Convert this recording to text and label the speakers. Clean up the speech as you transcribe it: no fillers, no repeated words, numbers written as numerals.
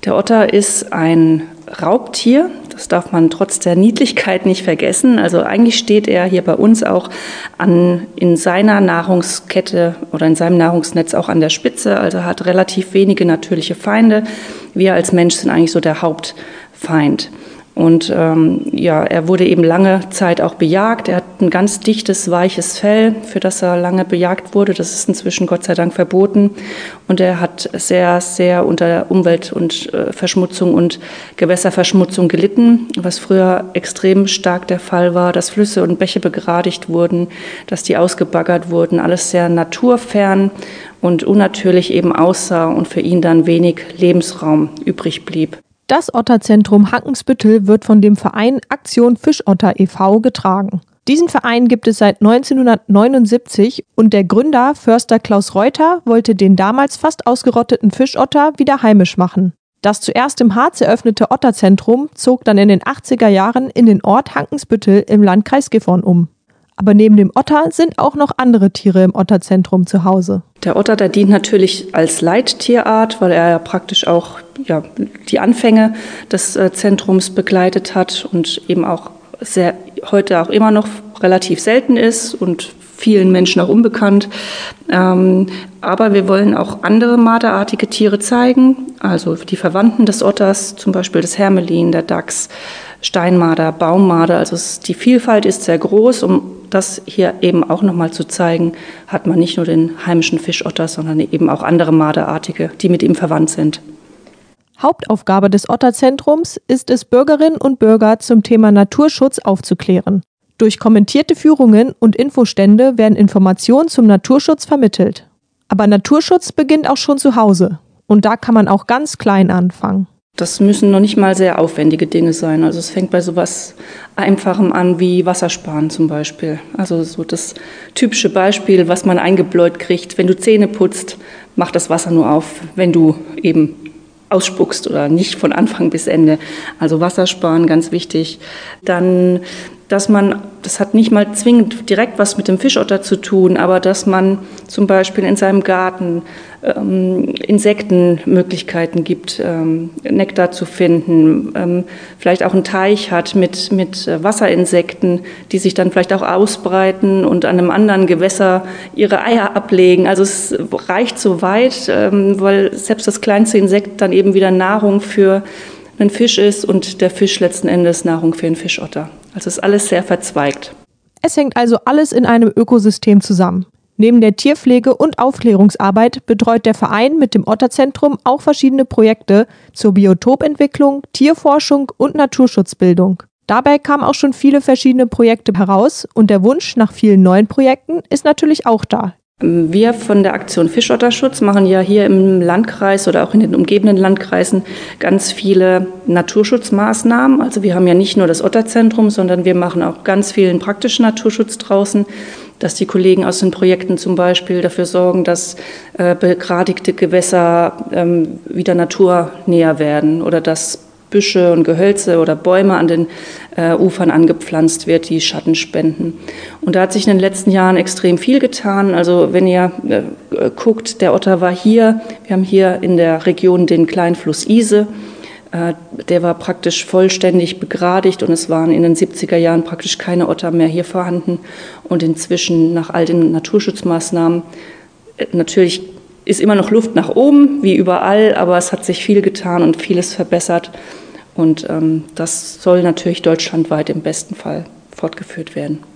Speaker 1: Der Otter ist ein Raubtier. Das darf man trotz der Niedlichkeit nicht vergessen. Also eigentlich steht er hier bei uns auch in seiner Nahrungskette oder in seinem Nahrungsnetz auch an der Spitze. Also er hat relativ wenige natürliche Feinde. Wir als Mensch sind eigentlich so der Hauptfeind. Und er wurde eben lange Zeit auch bejagt. Er hat ein ganz dichtes, weiches Fell, für das er lange bejagt wurde. Das ist inzwischen Gott sei Dank verboten. Und er hat sehr, sehr unter Umwelt- und Verschmutzung und Gewässerverschmutzung gelitten, was früher extrem stark der Fall war, dass Flüsse und Bäche begradigt wurden, dass die ausgebaggert wurden, alles sehr naturfern und unnatürlich eben aussah und für ihn dann wenig Lebensraum übrig blieb.
Speaker 2: Das Otterzentrum Hackensbüttel wird von dem Verein Aktion Fischotter e.V. getragen. Diesen Verein gibt es seit 1979 und der Gründer, Förster Klaus Reuter, wollte den damals fast ausgerotteten Fischotter wieder heimisch machen. Das zuerst im Harz eröffnete Otterzentrum zog dann in den 80er Jahren in den Ort Hackensbüttel im Landkreis Gifhorn um. Aber neben dem Otter sind auch noch andere Tiere im Otterzentrum zu Hause.
Speaker 1: Der Otter, der dient natürlich als Leittierart, weil er ja praktisch auch die Anfänge des Zentrums begleitet hat und eben auch heute auch immer noch relativ selten ist und vielen Menschen auch unbekannt. Aber wir wollen auch andere marderartige Tiere zeigen, also die Verwandten des Otters, zum Beispiel das Hermelin, der Dachs, Steinmarder, Baummarder. Also die Vielfalt ist sehr groß. Um das hier eben auch nochmal zu zeigen, hat man nicht nur den heimischen Fischotter, sondern eben auch andere marderartige, die mit ihm verwandt sind.
Speaker 2: Hauptaufgabe des Otterzentrums ist es, Bürgerinnen und Bürger zum Thema Naturschutz aufzuklären. Durch kommentierte Führungen und Infostände werden Informationen zum Naturschutz vermittelt. Aber Naturschutz beginnt auch schon zu Hause. Und da kann man auch ganz klein anfangen.
Speaker 1: Das müssen noch nicht mal sehr aufwendige Dinge sein. Also es fängt bei sowas Einfachem an wie Wassersparen zum Beispiel. Also so das typische Beispiel, was man eingebläut kriegt. Wenn du Zähne putzt, mach das Wasser nur auf, wenn du eben ausspuckst oder nicht von Anfang bis Ende. Also Wasser sparen, ganz wichtig. Dann, das hat nicht mal zwingend direkt was mit dem Fischotter zu tun, aber dass man zum Beispiel in seinem Garten Insektenmöglichkeiten gibt, Nektar zu finden, vielleicht auch einen Teich hat mit Wasserinsekten, die sich dann vielleicht auch ausbreiten und an einem anderen Gewässer ihre Eier ablegen. Also es reicht so weit, weil selbst das kleinste Insekt dann eben wieder Nahrung für einen Fisch ist und der Fisch letzten Endes Nahrung für einen Fischotter. Also es ist alles sehr verzweigt.
Speaker 2: Es hängt also alles in einem Ökosystem zusammen. Neben der Tierpflege und Aufklärungsarbeit betreut der Verein mit dem Otterzentrum auch verschiedene Projekte zur Biotopentwicklung, Tierforschung und Naturschutzbildung. Dabei kamen auch schon viele verschiedene Projekte heraus und der Wunsch nach vielen neuen Projekten ist natürlich auch da.
Speaker 1: Wir von der Aktion Fischotterschutz machen ja hier im Landkreis oder auch in den umgebenden Landkreisen ganz viele Naturschutzmaßnahmen. Also wir haben ja nicht nur das Otterzentrum, sondern wir machen auch ganz vielen praktischen Naturschutz draußen, dass die Kollegen aus den Projekten zum Beispiel dafür sorgen, dass begradigte Gewässer wieder naturnäher werden oder dass Büsche und Gehölze oder Bäume an den Ufern angepflanzt wird, die Schatten spenden. Und da hat sich in den letzten Jahren extrem viel getan. Also wenn ihr guckt, der Otter war hier. Wir haben hier in der Region den kleinen Fluss Ise. Der war praktisch vollständig begradigt und es waren in den 70er Jahren praktisch keine Otter mehr hier vorhanden. Und inzwischen nach all den Naturschutzmaßnahmen, natürlich ist immer noch Luft nach oben, wie überall, aber es hat sich viel getan und vieles verbessert. Und das soll natürlich deutschlandweit im besten Fall fortgeführt werden.